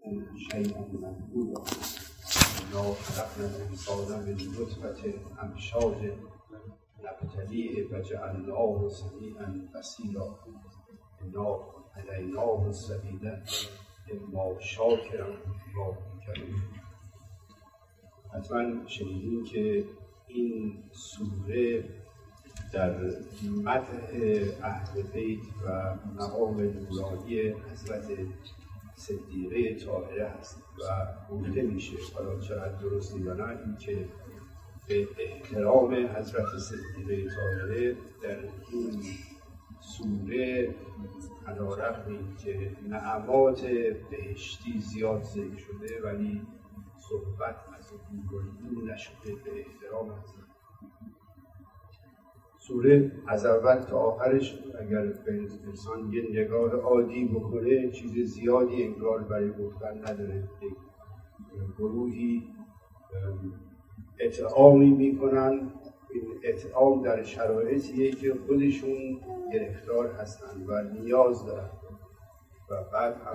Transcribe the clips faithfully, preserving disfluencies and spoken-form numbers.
شيئا مذكورا إنا خلقنا الإنسان من نطفة أمشاج نبتليه فجعلناه سميعا بصيرا إنا هديناه السبيل إما شاکرا و کفورا. حتما شنیدین که این سوره در مدح اهل بیت و مقام نورانی حضرت صدیقه طاهره هست و گفته میشه، حالا چقدر درسته یا نه، این که به احترام حضرت صدیقه طاهره در این سوره علیرغم اینکه نعمات بهشتی زیاد ذکر شده ولی صحبت از گفتگو نشده به احترام حضرت. سوره از اول تا آخرش اگر به انسان یه نگاه عادی بکنه چیز زیادی انگار برای گفتن نداره. گروهی اطعامی میکنن، این اطعام در شرایطیه که خودشون گرفتار هستن و نیاز دارن و بعد هم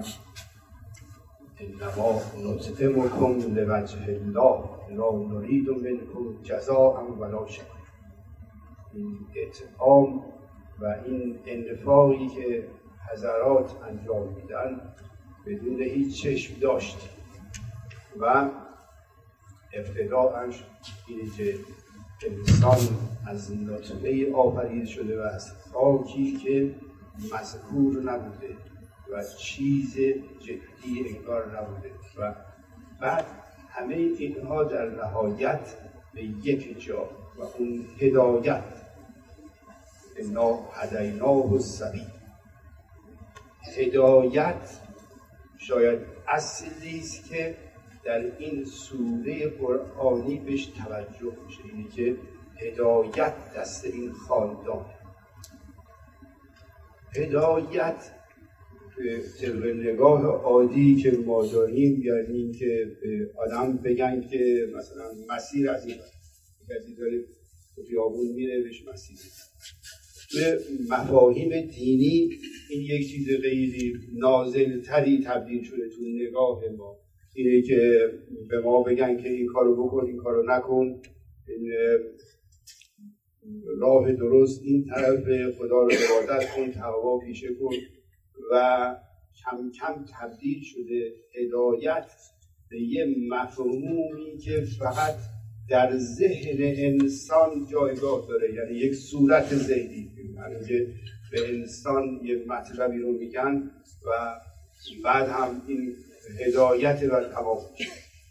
انما نطعمکم لوجه الله لا نرید منکم جزاء ولا شکور. این اطعام و این انفاقی که حضرات انجام میدن بدون هیچ چشم داشت و ابتداءش اینه که انسان از نطفه آفریده شده و از خاکی که مذکور نبوده و چیز جدی انگار نبوده و بعد همه اینها در نهایت به یک جا و اون هدایت. انا هدیناه السبیل. هدایت شاید اصلی است که در این سوره قرآنی بهش توجه میشه، اینی که هدایت دست این خاندان. هدایت به طبق نگاه عادی که ما داریم یعنی این که به آدم بگن که مثلا مسیر از این کسی داره خیابون میره بهش مسیر. به مفاهیم دینی این یک چیز خیلی نازلتری تبدیل شده تو نگاه ما، اینه که به ما بگن که این کارو بکن این کارو نکن، این راه درست این طرف، خدا رو عبادت کن، تقوا پیشه کن و کم کم تبدیل شده هدایت به یه مفهومی که فقط در ذهن انسان جایگاه داره، یعنی یک صورت ذهنی، یعنی که به انسان یه مطلبی رو میگن و بعد هم این هدایت و تمام میشه.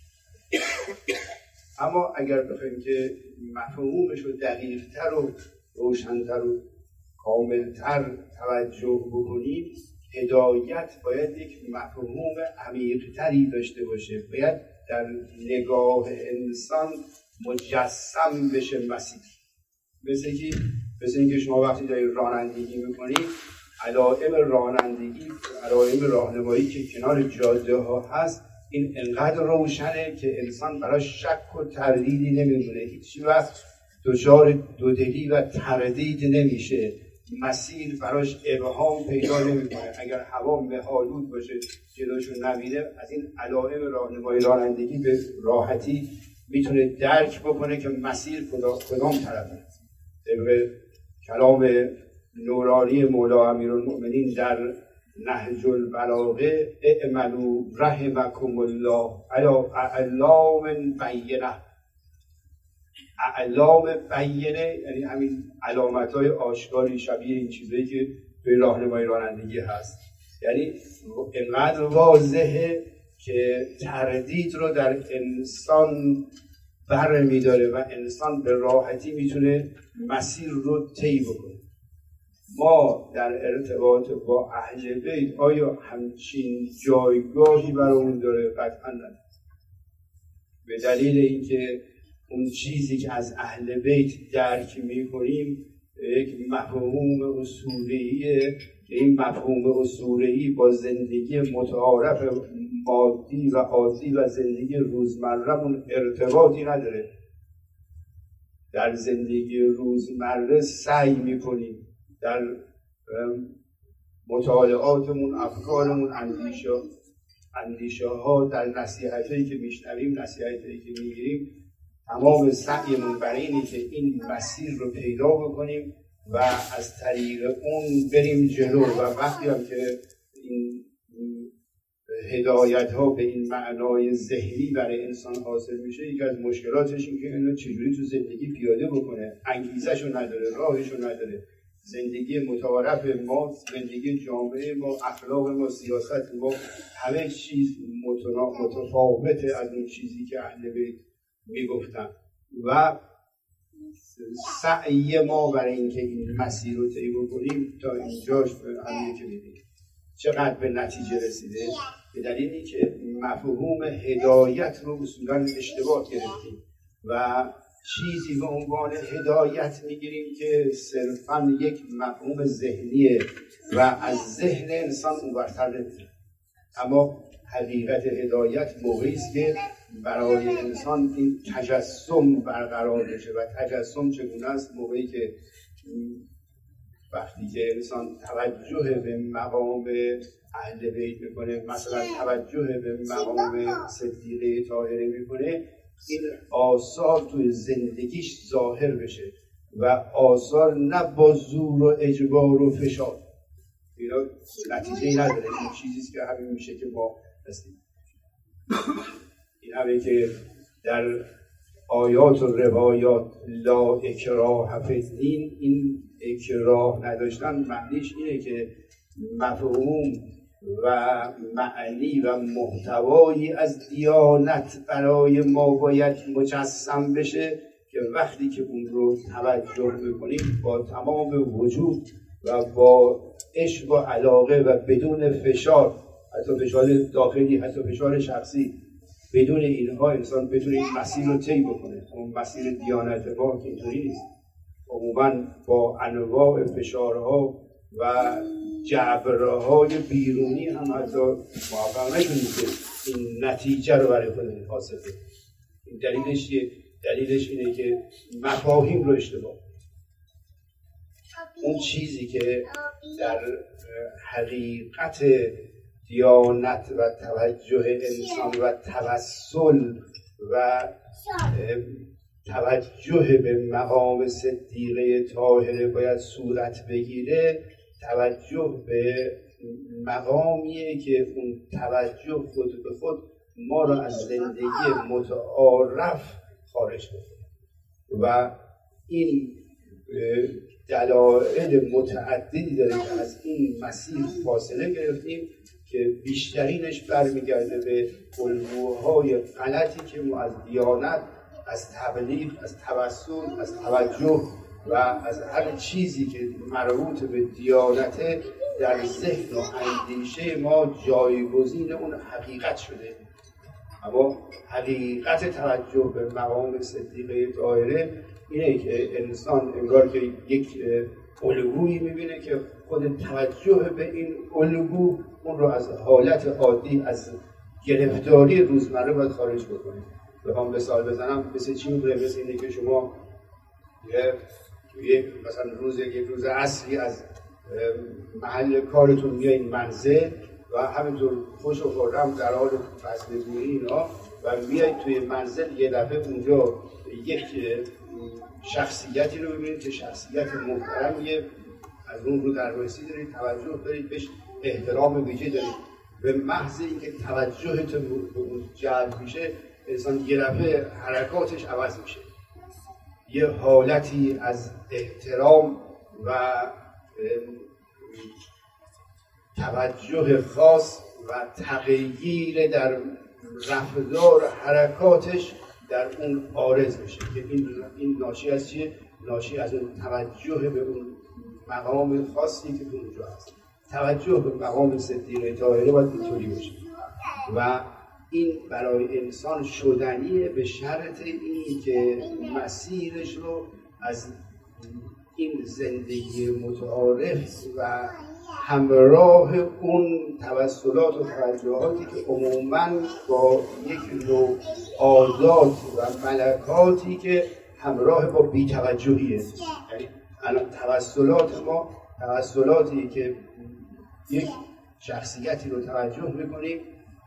اما اگر بخوایم که مفهومش رو دقیق‌تر و روشن‌تر و کاملتر توجه بکنیم، هدایت باید یک مفهوم عمیق‌تری داشته باشه، باید در نگاه انسان مجسم بشه مسیر. مثل که مثل اینکه شما وقتی دارید رانندگی میکنید، علائم رانندگی، علائم راهنمایی که کنار جاده ها هست، این انقدر روشنه که انسان برای شک و تردیدی نمیمونه، هیچ وقت دچار دودلی و تردید نمیشه، مسیر براش ابهام پیدا نمیکنه. اگر هوا مه‌آلود باشه جلوشون نمیره، از این علائم راهنمایی رانندگی به راحتی میتونه درک بکنه که مسیر کدام طرفه. طبق کلام نورانی مولا امیرالمؤمنین در نهج البلاغه، اعملوا رحمکم الله علی اعلام بینه. اعلام بینه یعنی همین علامت‌های آشکاری شبیه این چیزایی که توی راهنمایی رانندگی هست، یعنی اینقدر واضحه که تردید رو در انسان بر میداره و انسان به راحتی میتونه مسیر رو طی بکنه. ما در ارتباط با اهل بیت آیا همچین جایگاهی برامون داره؟ قطعا نه. به دلیل اینکه اون چیزی که از اهل بیت درک میکنیم یک مفهوم اصولیه که این مفهوم اصولی با زندگی متعارف مادی و عادی و زندگی روزمره‌مون ارتباطی نداره. در زندگی روزمره سعی میکنیم در مطالعاتمون، افکارمون، اندیشه اندیشه ها، در نصیحت هایی که میشنویم، نصیحت هایی که میگیریم، تمام سعیمون برای اینه که این مسیر رو پیدا بکنیم و از طریق اون بریم جلو. و وقتی هم که این هدایت ها به این معنای ذهنی برای انسان حاصل میشه، یکی از مشکلاتش این که اینو چجوری تو زندگی پیاده بکنه، انگیزشو نداره، راهشو نداره. زندگی متعارف ما، زندگی جامعه ما، اخلاق ما، سیاست ما، همه چیز متفاوته از اون چیزی که اهل بیت میگفتن و سعی ما برای اینکه این مسیر رو طی بکنیم تا اینجاش همین که می‌بینیم چقدر به نتیجه رسیده، به دلیلی که مفهوم هدایت رو اصولا اشتباه گرفتیم و چیزی به عنوان هدایت میگیریم که صرفاً یک مفهوم ذهنیه و از ذهن انسان اونورتر نمیره. اما حقیقت هدایت موقعی است که برای انسان این تجسم برقرار بشه. و تجسم چگونه است؟ موقعی که وقتی که انسان توجه به مقام اهل بیت میکنه، مثلا توجه به مقام صدیقه طاهره میکنه، این آثار توی زندگیش ظاهر بشه و آثار نه با زور و اجبار و فشار. اینا نتیجه نداره. این چیزیست که همین میشه که ما هستیم. این همه که در آیات و روایات لا اکراه فی الدین، این اکراه نداشتن معنیش اینه که مفهوم و معنی و محتوایی از دیانت برای ما باید مجسم بشه که وقتی که اون رو توجه بکنیم با تمام وجود و با عشق و علاقه و بدون فشار، حتی فشار داخلی، حتی فشار شخصی، بدون اینها انسان بتونه این مسیر رو طی بکنه. اون مسیر دیانت ما که اینطوری نیست. عموما با انواع فشارها و جبرهای بیرونی هم حتی موفق نشدیم که این نتیجه رو برای خودمون حاصل کنیم. این دلیلش دلیلش اینه که مفاهیم رو اشتباه. اون چیزی که در حقیقت دیانت و توجه انسان و توسل و توجه به مقام صدیقه طاهره باید صورت بگیره، توجه به مقامیه که اون توجه خود به خود ما را از زندگی متعارف خارج کنه و این دلایل متعددی داره که از این مسیر فاصله گرفتیم که بیشترینش برمیگرده به الگوهای غلطی که ما از دیانت، از تبلیغ، از توسل، از توجه و از هر چیزی که مربوط به دیانته در ذهن و اندیشه ما جایگزین اون حقیقت شده. اما حقیقت توجه به مقام صدیقه طاهره اینه که انسان انگار که یک الگویی میبینه که خود توجه به این الگو اون رو از حالت عادی، از گرفتاری روزمره باید خارج بکنه. بخوام مثال بزنم، مثل چی می‌کنه؟ مثل اینه که شما یک مثلا روز یک روز عصری از محل کارتون میایین منزل و همینطور خوش و خرم در حال فصل گویی اینا و میایید توی منزل، یه دفعه اونجا یک شخصیتی رو ببینید که شخصیت محترمیه، از اون رو در رسی دارید، توجه دارید، بهش احترام ویژه دارید. به محض اینکه توجهتون به اون جلب میشه، انسان یه دفعه حرکاتش عوض میشه، یه حالتی از احترام و توجه خاص و تغییر در رفتار حرکاتش در اون عارض میشه که این این ناشی از چیه؟ ناشی از اون توجه به اون مقام خاصی که تو اونجا هست. توجه به مقام صدیقه طاهره باید اینطوری باشه و این برای انسان شدنیه به شرط اینی که مسیرش رو از این زندگی متعارف و همراه اون توسلات و توجهاتی که عموماً با یک نوع عادات و ملکاتی که همراه با بی‌توجهیه. یعنی الان توسلات ما توسلاتی که یک شخصیتی رو توجه میکنیم،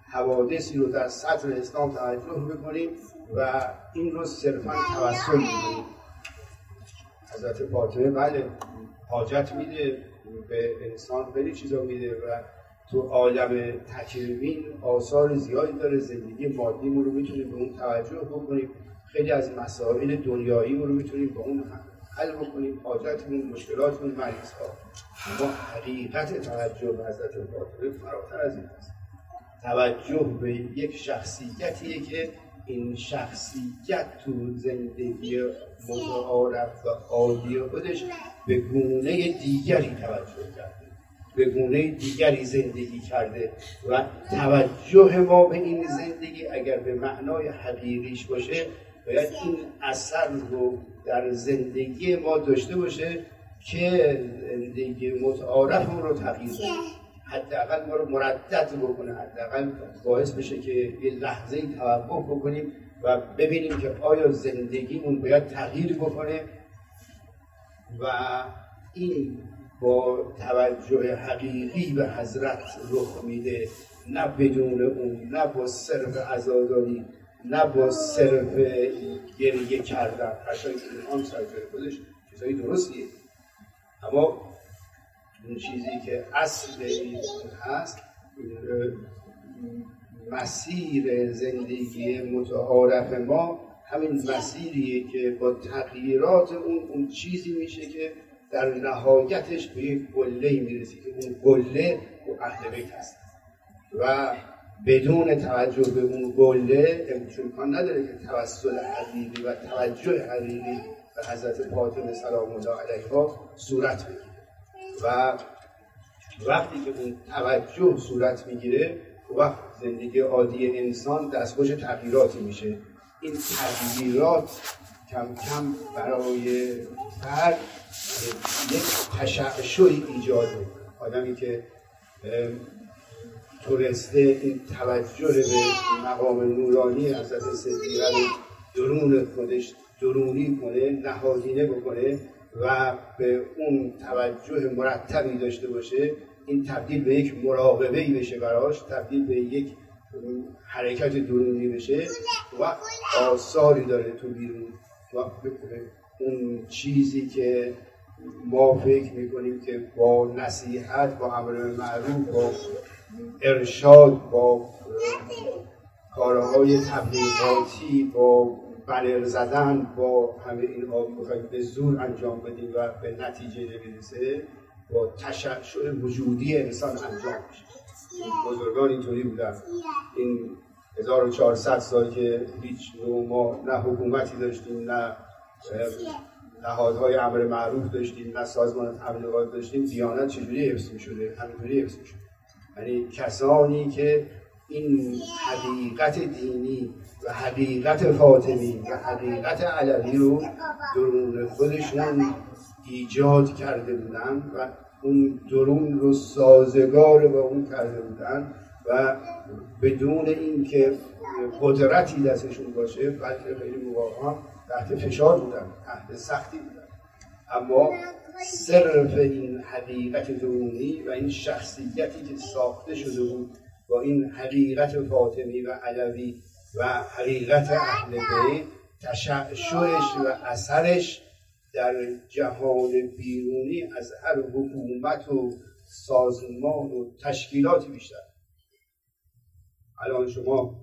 حوادثی رو در سطر اسلام توجه بکنیم و این رو صرفا توسل میکنیم. حضرت فاطمه بله حاجت میده به انسان، خیلی چیزا میده و تو عالم تکوین آثار زیادی داره. زندگی مادیمون رو میتونیم به اون توجه بکنیم، خیلی از مسائل دنیایی رو میتونیم به اون حل بکنیم، حاجتمون، مشکلاتمون، مریض‌ها. اما حقیقت توجه به حضرت فاطمه فراتر از این است. توجه به یک شخصیتیه که این شخصیت تو زندگی متعارف و عادی خودش به گونه دیگری توجه کرده، به گونه دیگری زندگی کرده و توجه ما به این زندگی اگر به معنای حقیقیش باشه باید این اثر رو در زندگی ما داشته باشه که زندگی متعارفمون رو تغییر بده، حداقل ما رو مردد بکنه، حداقل باعث بشه که یه لحظه توقف بکنیم و ببینیم که آیا زندگیمون باید تغییر بکنه و این با توجه حقیقی به حضرت رخ میده، نه بدون اون، نه با صرف عزاداری، نه با صرف گریه کردن. حتی این سرجای خودش چیزایی درستیه، اما اون چیزی که اصل این هست مسیر زندگی متعارف ما همین مسیریه که با تغییرات اون اون چیزی میشه که در نهایتش به یک قله‌ای میرسی که اون قله و اهل بیت هست و بدون توجه به اون قله امکان نداره که توسل حقیقی و توجه حقیقی به حضرت فاطمه سلام الله علیها صورت بگیره. و وقتی که اون توجه صورت میگیره وقت زندگی عادی انسان دستخوش تغییراتی میشه. این تغییرات کم کم برای فرد یک تشعشعی ایجاد میکنه. آدمی که تونسته این توجه به مقام نورانی حضرت صدیقه رو درون خودش درونی کنه، نهادینه بکنه و به اون توجه مرتبی داشته باشه، این تبدیل به یک مراقبه‌ای بشه براش، تبدیل به یک حرکت درونی بشه و آثاری داره تو بیرون و اون چیزی که ما فکر میکنیم که با نصیحت، با امر معروف، با ارشاد، با کارهای تبلیغاتی، با بنر زدن، با همه این آموزش به زور انجام بدیم و به نتیجه نمیرسه، با تشعشع وجودی انسان انجام میشه. بزرگان اینطوری بودن. این هزار و چهارصد سال که هیچ ما نه حکومتی داشتیم، نه نهادهای امر معروف داشتیم، نه سازمان تبلیغات داشتیم، دیانت چجوری حفظ می‌شده؟ همینطوری حفظ می‌شده. یعنی کسانی که این حقیقت دینی و حقیقت فاطمی و حقیقت علوی رو درون خودشون ایجاد کرده بودن و اون درون رو سازگار با اون کرده بودن و بدون اینکه قدرتی دستشون باشه، بلکه خیلی مواقع تحت فشار بودن، تحت سختی بودن، اما صرف این حقیقت درونی و این شخصیتی که ساخته شده بود با این حقیقت فاطمی و علوی و حقیقت اهل بیت، تشعشعش و اثرش در جهان بیرونی از هر حکومت و سازمان و تشکیلاتی بیشتر. الان شما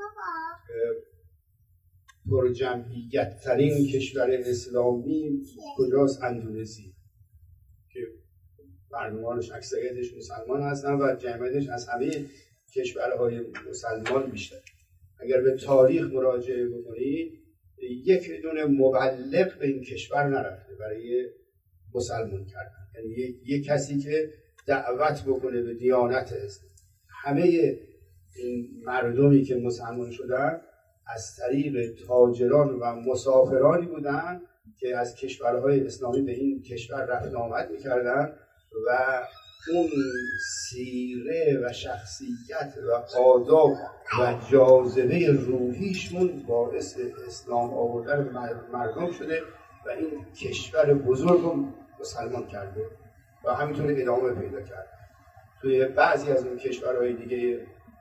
پر جمعیت ترین کشور اسلامی کجاست؟ اندونزی که مردمانش اکثریتش مسلمان هستن و جمعیتش از همه کشورهای مسلمان بیشتر. اگر به تاریخ مراجعه بکنید یک دونه مبلغ به این کشور نرفته برای مسلمان کردن، یعنی یک, یک کسی که دعوت بکنه به دیانت اسلام. همه این مردمی که مسلمان شدن از طریق تاجران و مسافرانی بودن که از کشورهای اسلامی به این کشور رفت آمد میکردن و اون سیره و شخصیت و آداب و جاذبه روحیشون باعث اسلام آوردن مردم شده و این کشور بزرگ رو مسلمان کرده و همینطور ادامه پیدا کرد. توی بعضی از اون کشورهای دیگه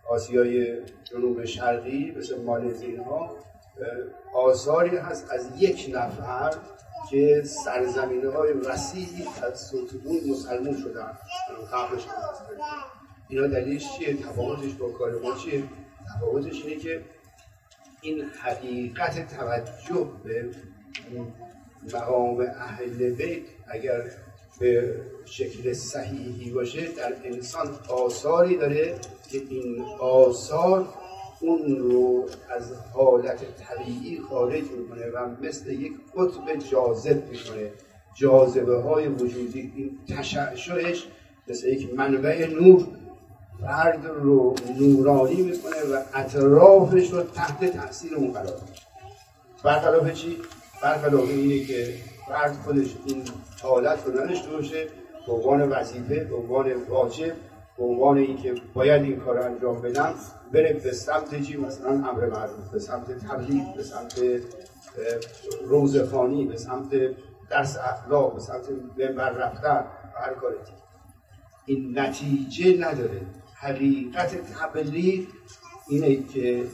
آسیای جنوب شرقی مثل مالزی اینها آثاری هست از یک نفر که سرزمینه های وسیعی از ستون مسلمون شدن. قبلش اینا دلیلش چیه؟ تفاوتش با کار ما چیه؟ تفاوتش اینه که این حقیقت توجه به مقام اهل بیت اگر به شکل صحیحی باشه در انسان آثاری داره که این آثار اون رو از حالت طبیعی خارج میکنه و مثل یک قطب جاذب میکنه. جاذبه های وجودی این تشعشعش مثل یک منبع نور فرد رو نورانی میکنه و اطرافش رو تحت تاثیر اون قرار میده. برخلاف چی؟ برخلاف اینه که فرد خودش این حالت رو نداشته باشه به عنوان وظیفه، به عنوان واجب، به عنوان اینکه باید این کار رو انجام بدم، بره به سمت چی؟ مثلا امر معروف، به سمت تبلیغ، به سمت روزخوانی، به سمت درس اخلاق، به سمت منبر رفتن، هر کاری. این نتیجه نداره. حقیقت تبلیغ اینه که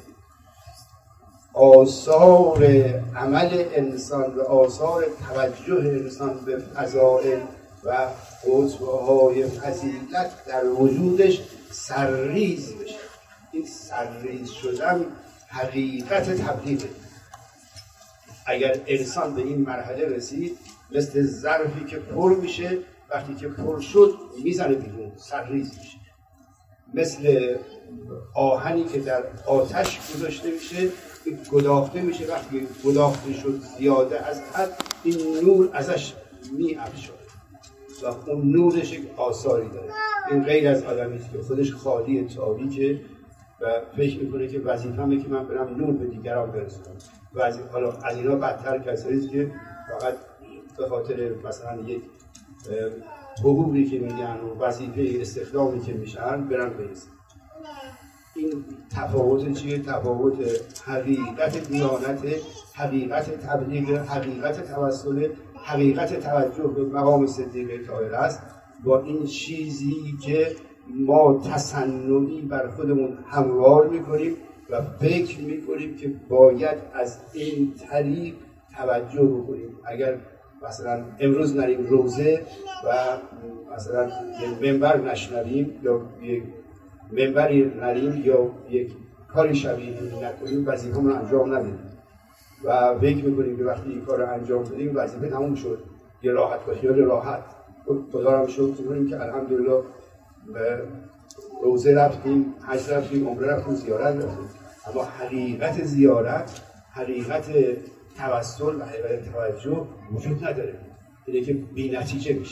آثار عمل انسان و آثار توجه انسان به فضائل و عضوهای فضیلت در وجودش سرریز بشه. این سرریز شدن حقیقت تبلیغه. اگر انسان به این مرحله رسید مثل ظرفی که پر میشه، وقتی که پر شد میزنه بیرون، سرریز میشه. مثل آهنی که در آتش گذاشته میشه، گداخته میشه، وقتی گداخته شد زیاده از حد این نور ازش می‌افشاره و اون نورش یک آثاری داره. این غیر از آدمی که خودش خالی تاریکه و فکر میکنه که وظیفه‌مه که من برم نور به دیگران برسونم. و از حالا از اینا بدتر کسایی که فقط به خاطر مثلا یک حقوقی که میگن و وظیفه استخدامی که میشن برن برسن. این تفاوت چیه؟ تفاوت حقیقت دیانت، حقیقت تبلیغ، حقیقت توسل، حقیقت توجه به مقام صدیقه طاهر است با این چیزی که ما تصنعی بر خودمون هموار میکنیم و فکر میکنیم که باید از این طریق توجه بکنیم. اگر مثلا امروز نریم روزه و مثلا یک منبر نشنویم یا یک منبری نریم یا یک کاری شبیه نکنیم، وظیفه‌مون رو انجام ندیم و فکر میکنیم که وقتی این کار رو انجام بدیم وظیفه تموم شد، یه راحت با خیال راحت خدا رو شکر کنیم که الحمدلله به روزه رفتیم، حج رفتیم، عمره رفتیم، زیارت رفتیم. اما حقیقت زیارت، حقیقت توسل و حقیقت توجه وجود نداره. اینه که بی نتیجه میشه.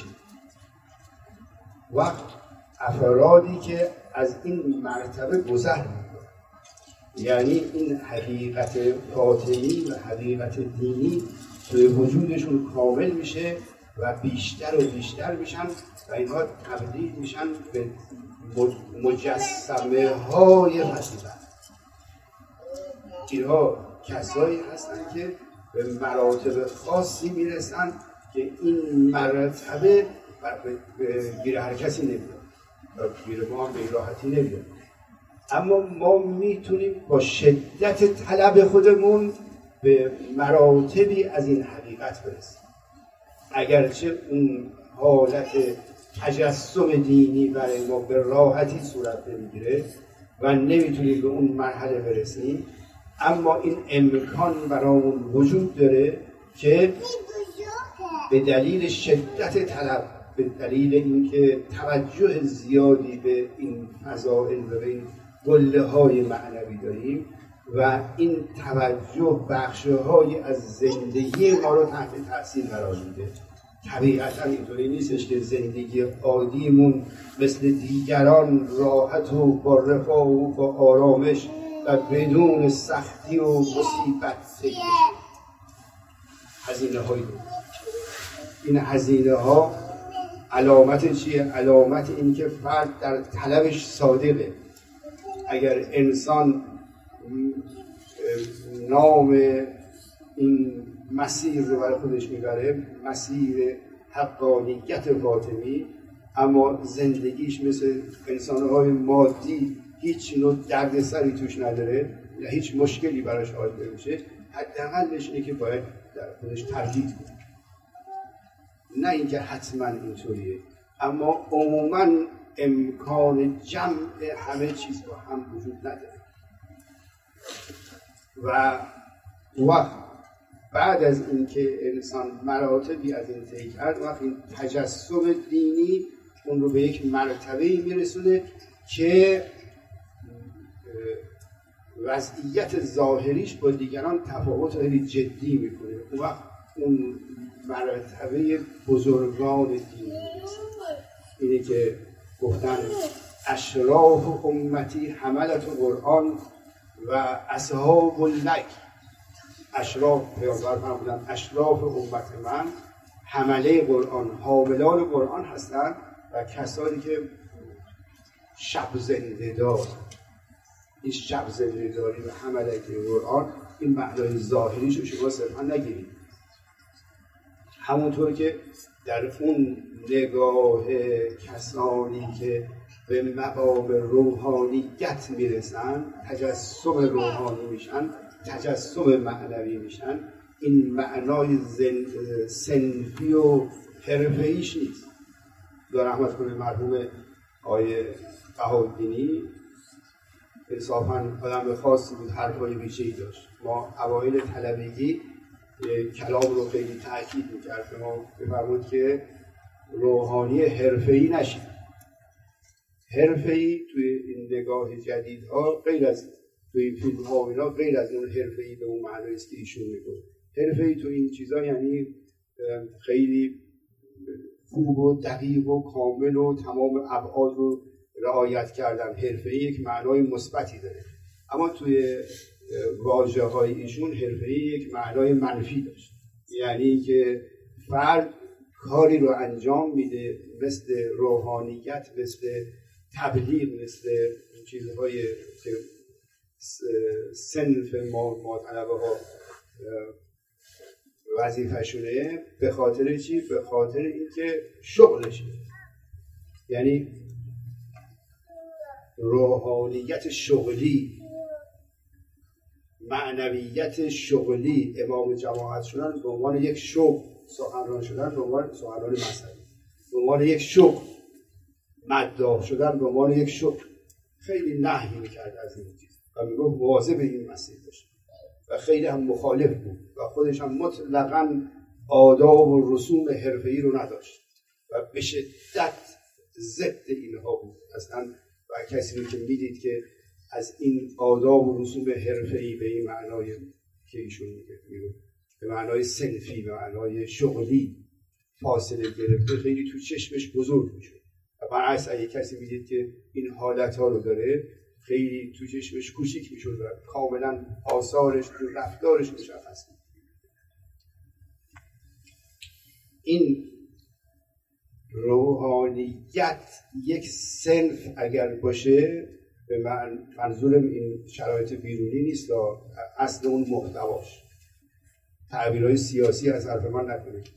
وقت افرادی که از این مرتبه گذر میکنن، یعنی این حقیقت باطنی و حقیقت دینی توی وجودشون کامل میشه و بیشتر و بیشتر میشن و اینها تبدیل میشن به مجسمه های فضیلت. اینها کسایی هستن که به مراتب خاصی میرسن که این مرتبه به گیر هر کسی نمیاد و گیر ما هم به راحتی نمیاد. اما ما میتونیم با شدت طلب خودمون به مراتبی از این حقیقت برسیم. اگرچه اون حالت تجسم دینی برای ما به راحتی صورت نمیگیره و نمیتونیم به اون مرحله برسیم، اما این امکان برامون وجود داره که به دلیل شدت طلب، به دلیل اینکه توجه زیادی به این فضائل و به این گله های معنوی داریم و این توجه بخشه های از زندگی ما رو تحت تاثیر قرار میده. طبیعتا اینطوری نیستش که زندگی عادیمون مثل دیگران راحت و با رفاه و با آرامش و بدون سختی و مصیبت سید بشه. هزینه هایی این هزینه ها علامت چیه؟ علامت این که فرد در طلبش صادقه. اگر انسان نام این مسیر رو برای خودش میبره، مسیر حقانیت باطنی، اما زندگیش مثل انسانهای مادی هیچ نوع دردسری توش نداره یا هیچ مشکلی براش حاصل نمیشه، حداقلش اینه که باید در خودش تردید کنه. نه اینکه حتما اینطوریه، اما عموما امکان جمع همه چیز با هم وجود نداره. و وقت بعد از اینکه انسان مراتبی از این طی کرد، وقت این تجسم دینی اون رو به یک مرتبه‌ای میرسونه که وضعیت ظاهریش با دیگران تفاوت خیلی جدی میکنه. اون وقت اون مرتبه بزرگان دینی میرسه. اینه که گفتن اشراف امتی حملت قرآن و اصحاب اللیل. اشراف پیامبر فرمودن اشراف امت من حمله قرآن، حاملان قرآن هستند و کسانی که شب زنده دار. این شب زنده داری و حمله قرآن این معنای ظاهریش رو شما صرفا نگیرید، همونطور که در اون نگاه کسانی که به مقام روحانیت میرسن، تجسم روحانی میشن، تجسم معنوی میشن، این معنای صنفی و حرفه‌ایش نیست. در رحمت کنه مرحوم آقای بهاءالدینی انصافاً آدم خاصی بود، حرفای ویژه‌ای داشت. ما اوایل طلبگی کلام رو خیلی تأکید میکرد که ما بفرمود که روحانی حرفه‌ای نشید. حرفه‌ای توی این نگاه جدیدها غیر از توی این فیلم ها و اینا غیر از اون حرفه‌ای به اون معنی است که ایشون میگه. حرفه‌ای تو این چیزا یعنی خیلی خوب و دقیق و کامل و تمام ابعاد رو رعایت کردن. حرفه‌ای یک معنای مثبتی داره، اما توی واژه‌های ایشون حرفه‌ای یک معنای منفی داشت، یعنی که فرد کاری رو انجام میده مثل روحانیت، مثل تبلیغ، مثل چیزهای که صنف ما ما طلبه ها وظیفه‌شونه، به خاطر چی؟ به خاطر اینکه شغلشه. یعنی روحانیت شغلی، معنویت شغلی، امام جماعت شدن به عنوان یک شغل، سخنران شدن به عنوان سخنران مذهبی، به عنوان یک شغل، مداح شدن به عنوان یک شغل، خیلی نهی میکرد از این چیز و میگفت مواظب این مسئله باشه و خیلی هم مخالف بود و خودش هم مطلقاً آداب و رسوم حرفه‌ای رو نداشت و به شدت ضد اینها بود اصلا. و کسی رو که میدید که از این آداب و رسوم حرفه‌ای به این معنای که ایشون میگه، به معنای صنفی، به معنای شغلی فاصله گرفته، خیلی تو چشمش بزرگ میشه. و برعکس اگه کسی میدید که این حالتها رو داره، خیلی تو چشمش کوچیک میشه و کاملا آثارش تو رفتارش مشخص میشه. این روحانیت یک صنف اگر باشه، به منظورم این شرایط بیرونی نیست، اصل اون محتواش. تعبیرهای سیاسی از حرف من نکنید.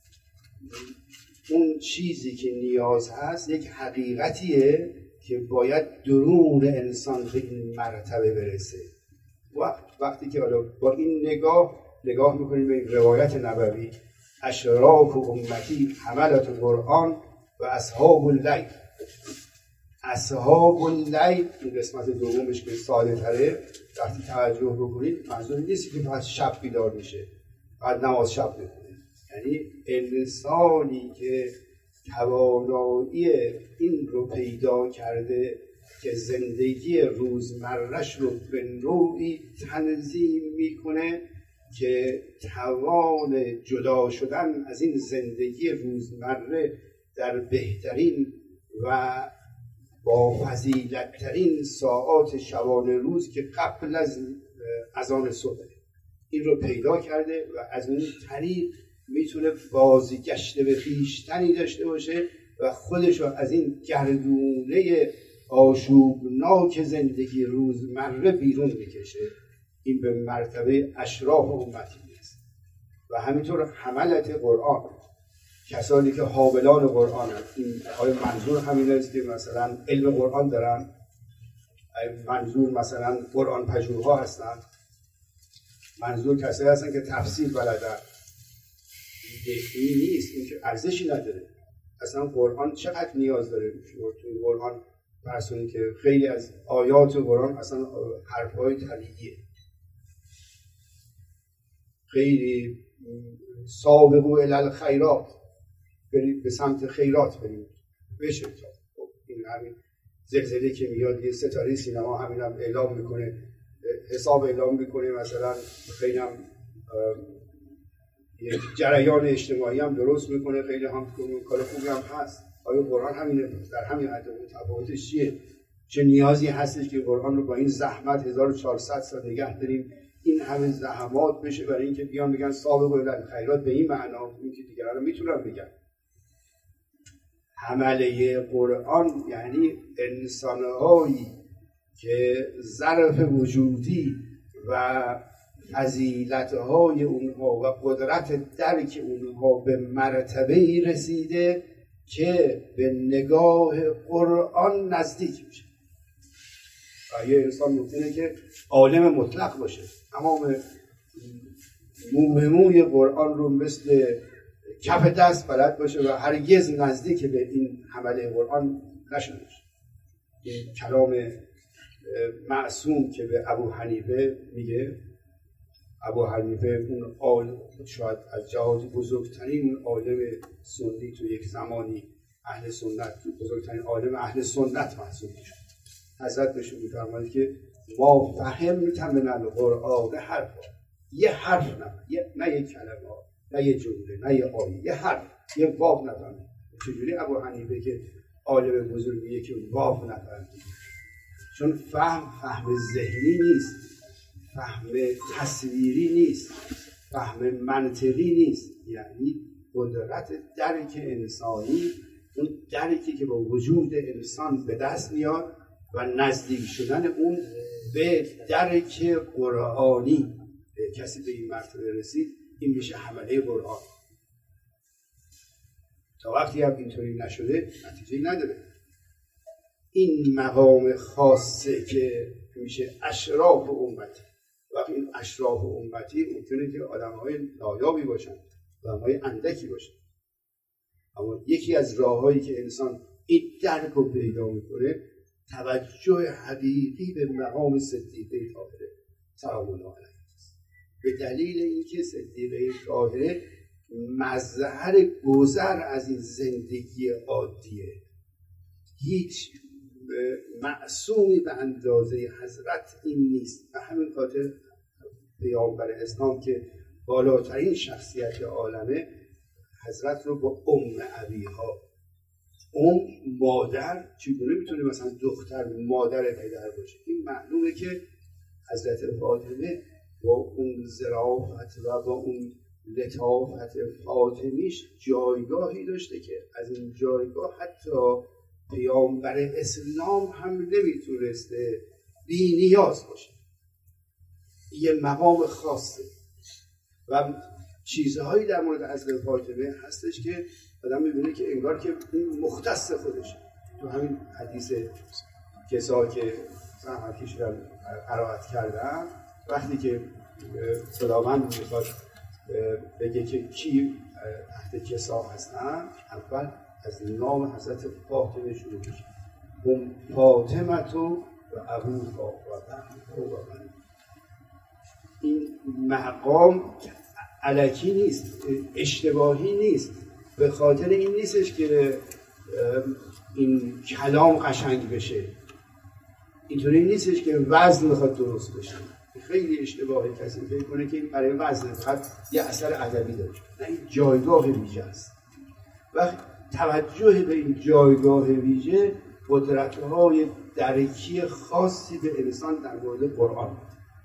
اون چیزی که نیاز هست یک حقیقتیه که باید درون انسان به این مرتبه برسه. وقت وقتی که حالا با این نگاه نگاه میکنیم به این روایت نبوی، اشراف و امتی حملت قرآن و اصحاب اللیل. اصحاب اللیل این قسمت دومش که ساده تره، وقتی توجه بکنید منظور نیست که فقط شب بیدار میشه بعد نماز شب بخونه، یعنی انسانی که توانایی این رو پیدا کرده که زندگی روزمرش رو به نوعی تنظیم میکنه که توان جدا شدن از این زندگی روزمره در بهترین و با فضیلت‌ترین ساعات شبانه روز که قبل از اذان صبح این رو پیدا کرده و از اون طریق میتونه بازگشت به خویشتنی داشته باشه و خودش رو از این گردونه آشوبناک زندگی روزمره بیرون میکشه. این به مرتبه اشراف امتی است. و همینطور حملت قرآن، کسانی که حاملان قرآن هست. این آیا منظور همین است که مثلا علم قرآن دارن؟ منظور مثلا قرآن پژوه‌ها هستن، منظور کسایی هستن که تفسیر بلدن. این نیست، این که ارزشی نداره. اصلا قرآن چقدر نیاز داره؟ تو قرآن فرض که خیلی از آیات قرآن اصلا حرف‌های طبیعیه، خیلی سابقوا الی الخیرات، برید به سمت خیرات برید بشه. خب این همین زلزله که میاد یه ستاره سینما همین هم اعلام میکنه، حساب اعلام میکنه، مثلا خیلی هم یه جریان اجتماعی هم درست میکنه، خیلی هم کار خوبی هم هست. آیا قرآن همینه؟ در همین حد تفاوتش چیه؟ چه نیازی هستش که قرآن رو با این زحمت هزار و چهارصد سال نگه داریم، این همه زحمات بشه برای اینکه بیان بگن سابقوا الی الخیرات؟ به این معنا این که دیگران رو میتونن بگن. حمله قرآن یعنی انسانهایی که ظرف وجودی و فضیلتهای اونها و قدرت درک اونها به مرتبه‌ای رسیده که به نگاه قرآن نزدیک میشه. یه انسان ممکنه که عالم مطلق باشه، تمام موموی قرآن رو مثل کف دست بلد باشه و هرگز نزدیک به این حمله قرآن نشده باشه. این کلام معصوم که به ابو حنیفه میگه، ابو حنیفه اون عالم شاید از جهات بزرگترین عالم سنی تو یک زمانی اهل سنت، بزرگترین عالم اهل سنت محسوب میشه. حضرت بهشون میفرماید که ما فهمتم من القرآن حرفا، یه حرف نه، یه نه یک کلمه، نه یه جمله، نه یه آیه، یه حرف، یه واو نفهمید. چجوری ابو حنیفه که عالم بزرگیه که واو نفهمید؟ چون فهم فهم ذهنی نیست، فهم تصویری نیست، فهم منطقی نیست. یعنی قدرت درک انسانی، اون درکی که با وجود انسان به دست میاد و نزدیک شدن اون به درک قرآنی. کسی به این مرتبه رسید، این میشه حمله قرآن. تا وقتی هم اینطوری نشده نتیجه نداره. این مقام خاصه که میشه اشراف امتی. وقتی این اشراف امتی ممکنه که آدم‌های نایابی باشن، آدم‌های اندکی باشن، اما یکی از راه‌هایی که انسان این درک رو پیدا میکنه توجه حقیقی به مقام صدیقه طاهره سلام الله علیه است. به دلیل اینکه صدیقه طاهره مظهر گذر از این زندگی عادیه. هیچ معصومی به اندازه حضرت این نیست. به همین خاطر پیامبر اسلام که بالاترین شخصیت عالمه، حضرت رو با ام ابیها، ام مادر، چگونه میتونه مثلا دختر مادر پدر باشه؟ این معلومه که حضرت فاطمه با اون ظرافت و با اون لطافت فاطمیش جایگاهی داشته که از این جایگاه حتی پیامبر اسلام هم نمیتونسته بی نیاز باشه. یه مقام خاصه و چیزهایی در مورد حضرت فاطمه هستش که آدم میبینه که انگار که این مختص خودشه. تو همین حدیث کسا که زحمت کشیدن قرائت کردن، وقتی که خداوند میخواد بگه که کی تحت کسا هستن، اول از نام حضرت فاطمه شروع میشه. هم فاطمه تو و ابوها و بنو و بنو. این مقام الکی نیست، اشتباهی نیست. به خاطر این نیستش که این کلام قشنگ بشه، اینطوری نیستش که وزن میخواد درست بشه. خیلی اشتباهی کسی فکر کنه که این برای وزن فقط یه اثر ادبی داره. نه، این جایگاه ویژه است. و توجه به این جایگاه ویژه قدرت‌های درکی خاصی به انسان در مورد قرآن.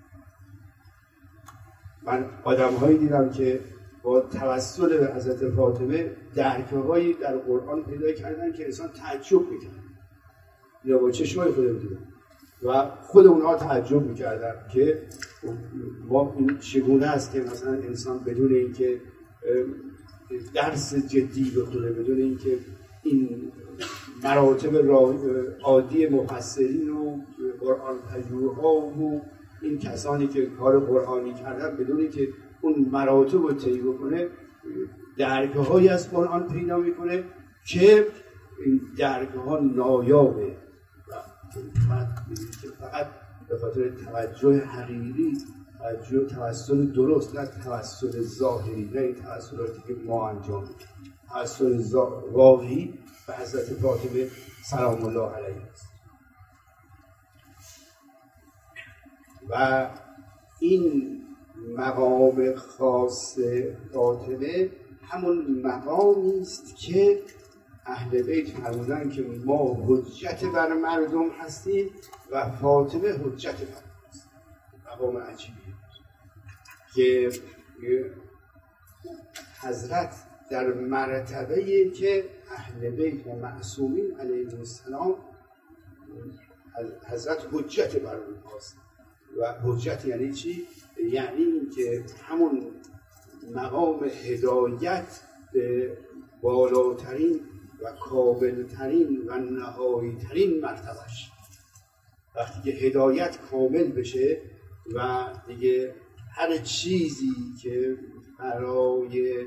من آدم‌هایی دیدم که با توسل به حضرت فاطمه درک‌هایی در قرآن پیدا کردن که انسان تعجب می‌کرد. یا با چشمای خودم دیدم و خود اونها تعجب می‌کردن که ما این چگونه است که مثلا انسان بدون اینکه درس جدی بخونه، بدون اینکه این مراتب عادی مفسرین و قرآن پژوها و این کسانی که کار قرآنی کردن بدونی که اون مراتب رو طی بکنه درک‌هایی از قرآن پیدا میکنه که این درک‌ها نایابه و فقط به خاطر توجه حقیقی، توجه توسل درست، نه توسل ظاهری، نه توسلاتی که ما انجام میدیم، توسل واقعی به حضرت فاطمه سلام الله علیها است. و این مقام خاص فاطمه همون مقامی است که اهل بیت فرمودن که ما حجت بر مردم هستیم و فاطمه حجت بر ما است. مقام عجیبیه که حضرت در مرتبه‌ای که اهل بیت و معصومین علیهم السلام حضرت حجت بر اونهاست. و حجت یعنی چی؟ یعنی اینکه همون مقام هدایت به بالاترین و کاملترین و نهایی‌ترین مرتبهش. وقتی که هدایت کامل بشه و دیگه هر چیزی که برای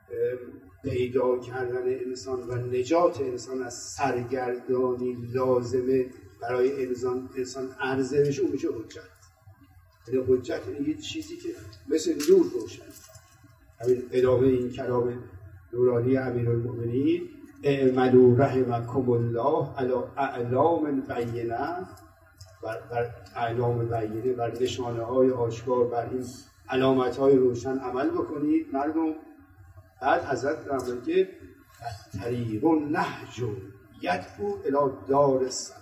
پیدا کردن انسان و نجات انسان از سرگردانی لازمه برای انسان انسان عرضه بشه، اون میشه حجت. یعنی حجت یعنی یه چیزی که مثل نور روشن. همین ادامه این کلام نورانی امیرالمؤمنین اعملوا رحمکم الله علی اعلام بینه، بر بر اعلام بینه، بر نشانه های آشکار، بر این علامت های روشن عمل بکنید مردم. بعد حضرت فرمود که طریق نهج یدعو الی دار السلام،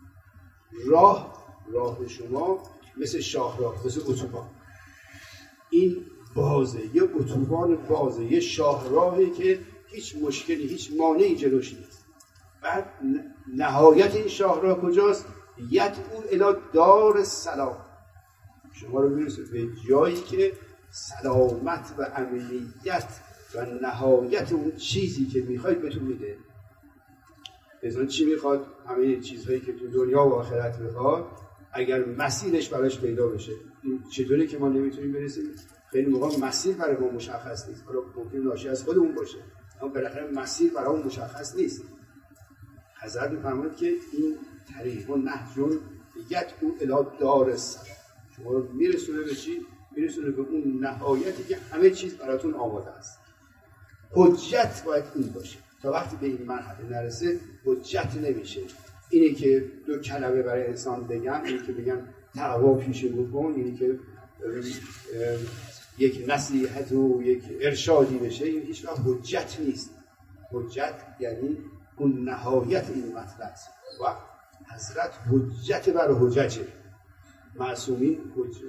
راه راه شما مثل شاهراه، مثل اتوبان. این بازه، یه اتوبان بازه، یه شاهراهی که هیچ مشکلی، هیچ مانعی جلوش نیست. بعد نهایت این شاهراه کجاست؟ یدعو الی دار السلام، شما رو میرسه به جایی که سلامت و امنیت و نهایت اون چیزی که میخواید بهتون میده. مثلا چی میخواد؟ همه چیزهایی که تو دنیا و آخرت میخواد اگر مسیرش براش پیدا بشه. این چطوری که ما نمیتونیم برسیم؟ خیلی موقع مسیر برای ما مشخص نیست. حالا ممکن ناشی از خودمون باشه، اما بالاخره مسیر برای اون مشخص نیست. حضرت میفرماید که این طریق و نهج یدعو الی دار السلام، شما رو میرسونه به چی؟ میرسونه به اون نهایتی که همه چیز براتون آماده است. حجت باید این باشه. تا وقتی به این مرحله نرسه حجت نمیشه. اینی که دو کلمه برای انسان بگم، اینی که بگم تقوا پیشه بکن، اینی که یک نصیحت و یک ارشادی بشه، این هیچ وقت حجت نیست. حجت یعنی اون نهایت این مطلب و حضرت حجت بر حججه. معصومین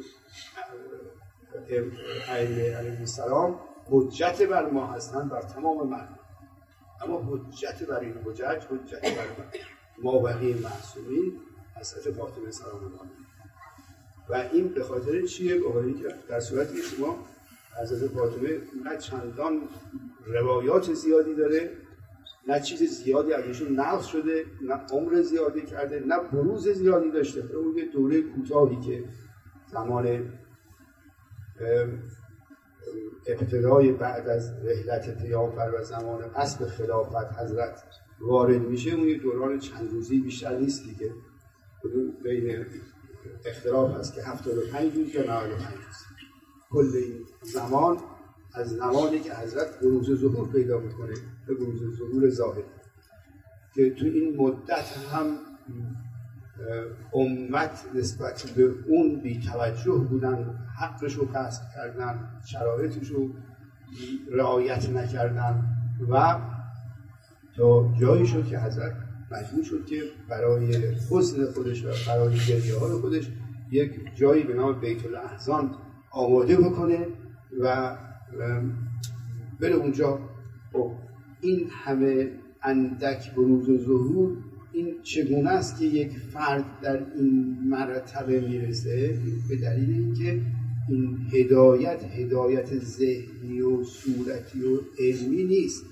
علیه السلام حجت بر ما هستن، بر تمام مردم. اما حجت بر این حجج، حجت بر ما بقیه معصومین حضرت فاطمه سلام الله علیها. و این به خاطر چیه؟ بخاطر که در صورتی که شما حضرت فاطمه نه چندان روایات زیادی داره، نه چیز زیادی ازشون نقل شده، نه عمر زیادی کرده، نه بروز زیادی داشته. اون یه دوره کوتاهی که زمان ابتدای بعد از رحلت پیامبر و زمان عصر خلافت حضرت وارد میشه، اون یه دوران چند روزی بیشتر نیست دیگه. بین اختلاف هست که هفتاد و پنج روز یا نود و پنج روز. کل این زمان از زمانی که حضرت بروز ظهور پیدا میکنه به بروز ظهور ظاهری، که تو این مدت هم امت نسبت به اون بی توجه بودن، حقش رو غصب کردن، شرایطش رو رعایت نکردن و تا جایی شد که حضرت مجبور شد که برای حسن خودش و برای گریه های خودش یک جایی به نام بیت الاحزان آماده بکنه و بره اونجا. خب این همه اندک بروز و ظهور، این چگونه است که یک فرد در این مرتبه میرسه؟ به دلیل اینکه این هدایت هدایت ذهنی و صورتی و علمی نیست،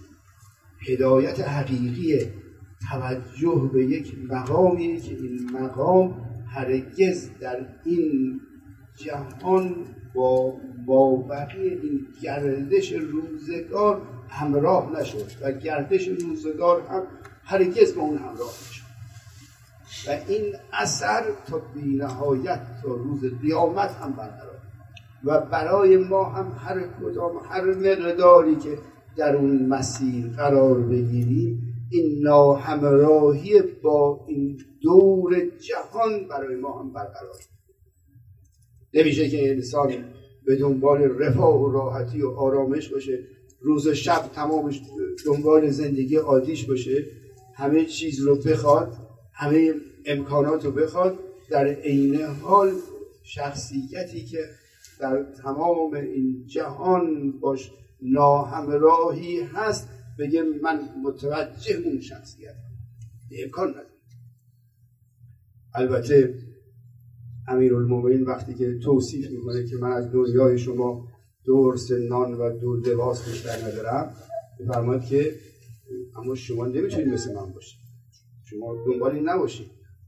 هدایت حقیقیه. توجه به یک مقامیه که این مقام هرگز در این جهان با مابقی این گردش روزگار همراه نشد و گردش روزگار هم هرگز با اون همراه نشد و این اثر تا بی‌نهایت تا روز قیامت هم برقرار و برای ما هم هر کدام هر مقداری که در اون مسیر قرار بگیریم این ناهمراهی با این دور جهان برای ما هم برقرار. نمیشه که انسان به دنبال رفاه و راحتی و آرامش باشه، روز و شب تمامش دنبال زندگی عادیش باشه، همه چیز رو بخواد، همه امکانات رو بخواد، در عین حال شخصیتی که در تمام این جهان باش ناهمراهی هست بگه من متوجه اون شخصیت امکان نداره. البته امیرالمومنین وقتی که توصیف میکنه که من از دنیای شما دو قرص نان و دو لباس بیشتر ندارم، میفرماید که اما شما نمیتونید مثل من باشید، شما دنبالی نباشید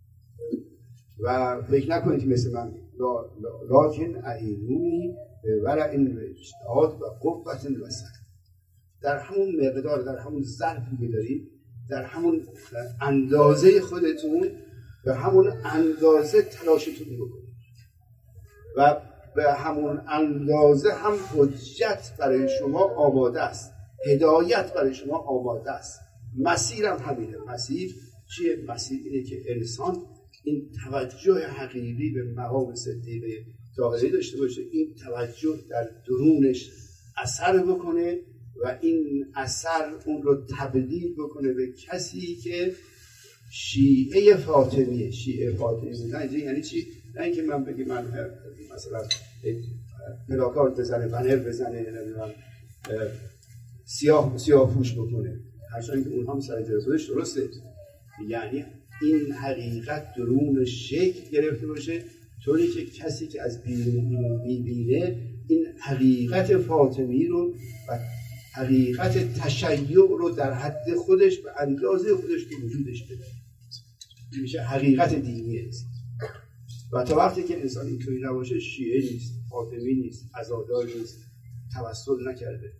و فکر نکنید که مثل من، لکن اعینونی ورع اجتهاد و قوت و سعی، در همون مقدار، در همون ظرفی که دارید، در همون اندازه خودتون به همون اندازه تلاشتون بکنید و به همون اندازه هم حجت برای شما آماده است، هدایت برای شما آماده است. مسیر هم همینه. مسیر چیه؟ مسیر اینه که انسان این توجه حقیقی به مقام صدیقه طاهری داشته باشه، این توجه در درونش اثر بکنه و این اثر اون رو تبدیل بکنه به کسی که شیعه فاطمیه. شیعه فاطمی بودن یعنی چی؟ نه اینکه من بگی من مثلا پلاکارد بزنه، بنر بزنه، نمیدونم سیاه سیاه پوش بکنه، هرچند که اونها هم سر جای خودش درسته، یعنی این حقیقت درون شکل گرفته باشه طوری که کسی که از بیرون میبینه این حقیقت فاطمی رو و حقیقت تشیع رو در حد خودش به اندازه خودش به وجودش بده. میشه حقیقت دینی است. و تا وقتی که انسان اینطوری نباشه شیعه نیست، فاطمی نیست، عزادار نیست، توسل نکرده.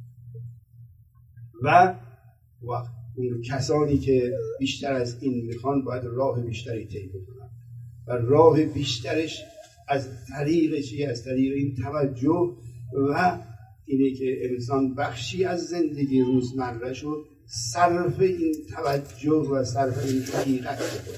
و وقت اون کسانی که بیشتر از این میخوان باید راه بیشتری طی بکنن و راه بیشترش از طریق چی؟ از طریق این توجه و اینه که انسان بخشی از زندگی روزمره شد صرف این توجه و صرف این حقیقت بکنه.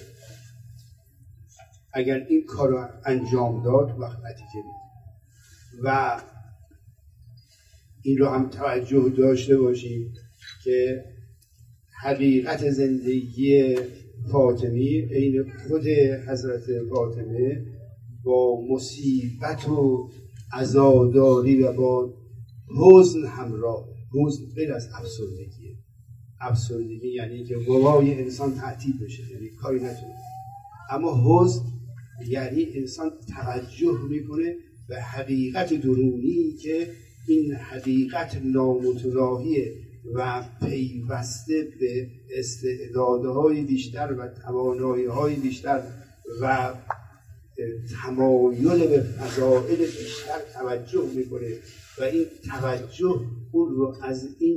اگر این کار رو انجام داد وقت نتیجه میده و این رو هم توجه داشته باشیم که حقیقت زندگی فاطمی این خود حضرت فاطمه با مصیبت و عزاداری و با حزن همراه. حزن غیر از افسردگیه. افسردگی یعنی که قوای انسان تعطیل بشه، یعنی کاری نتونه. اما حزن یعنی انسان توجه میکنه به حقیقت درونی که این حقیقت نامتناهیه و پیوسته به استعدادهای بیشتر و توانایی‌های بیشتر و تمایل به فضائل بیشتر توجه میکنه و این توجه اون رو از این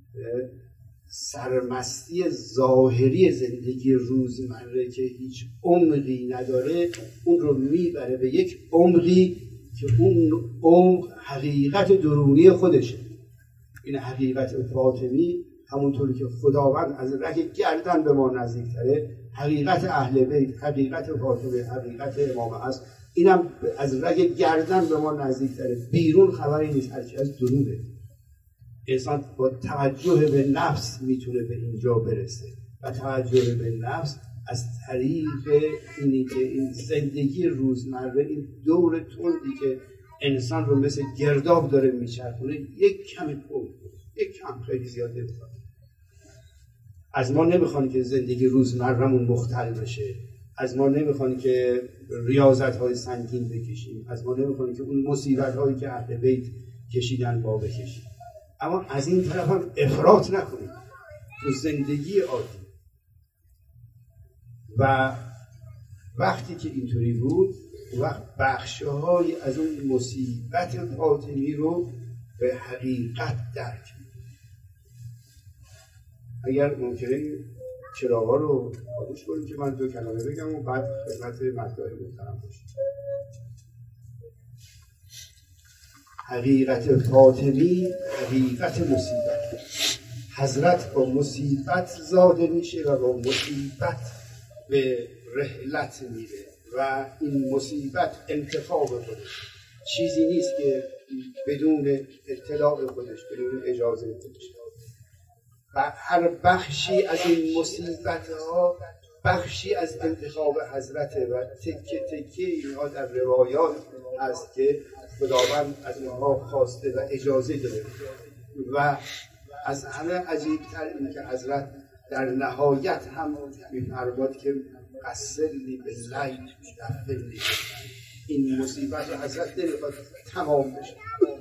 سرمستی ظاهری زندگی روزمره که هیچ عمقی نداره اون رو میبره به یک عمقی که اون عمق حقیقت درونی خودشه. این حقیقت فاطمی همونطوری که خداوند از رگ گردن به ما نزدیکتره، حقیقت اهل بیت، حقیقت فاطمه، حقیقت امام است، اینم از رگ گردن به ما نزدیکتره. بیرون خبری نیست، هرچی از درونه. انسان با توجه به نفس میتونه به اینجا برسه و توجه به نفس از طریق اینی که این زندگی روزمره، این دور تندی که انسان رو مثل گرداب داره میچرخونه، یک کمی پول، یک کم، خیلی زیاد نمیخواد. از ما نمیخوان که زندگی روزمره‌مون مختل بشه، از ما نمیخوان که ریاضت های سنگین بکشیم، از ما نمیخوان که اون مصیبت هایی که اهل بیت کشیدن با بکشیم، اما از این طرف هم افراط نکنیم تو زندگی عادی و وقتی که اینطوری بود وقت بخشهایی از اون مصیبت باطنی رو به حقیقت درک می‌کنه. اگر ممکنه چراغا رو خاموش کنیم که من دو کلمه بگم و بعد خدمت مطلب محترم باشیم. حقیقت فاطمی حقیقت مصیبت. حضرت با مصیبت زاده میشه و با مصیبت به رحلت میره و این مصیبت انتخاب خودش چیزی نیست که بدون اطلاع خودش، بدون اجازه خودش. و هر بخشی از این مصیبت ها بخشی از انتخاب حضرته و تکه تکه اینها در روایات هست که خداوند از اینها خواسته و اجازه داده. و از همه عجیبتر این که حضرت در نهایت هم می‌فرماد که قصرنی باللیل دفرنی. این مصیبت رو حضرت نمیخواد تمام بشه.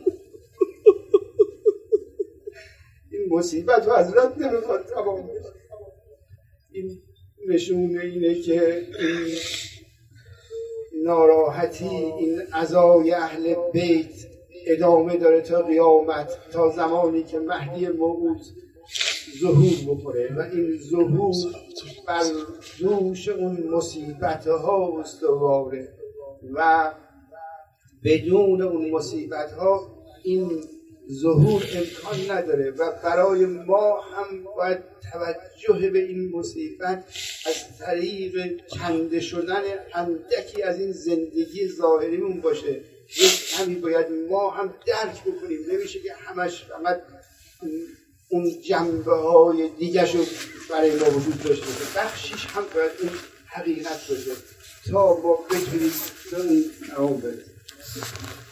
این مصیبت رو حضرت نمیخواد تمام بشه. این نشونه اینه که این ناراحتی، این عزای اهل بیت ادامه داره تا قیامت، تا زمانی که مهدی موعود ظهور بکنه و این ظهور بر دوش اون مصیبت ها استواره و بدون اون مصیبت ها این ظهور امکان نداره و برای ما هم باید توجه به این مصیبت از طریق کنده شدن اندکی از این زندگی ظاهریمون باشه. یک کمی باید ما هم درک بکنیم، نمیشه که همش فقط اون جنبه های دیگه شو برای ما وجود داشته باشه، بخشیش هم باید اون حقیقت باشه تا ما بتونیم به اون تمام برسیم.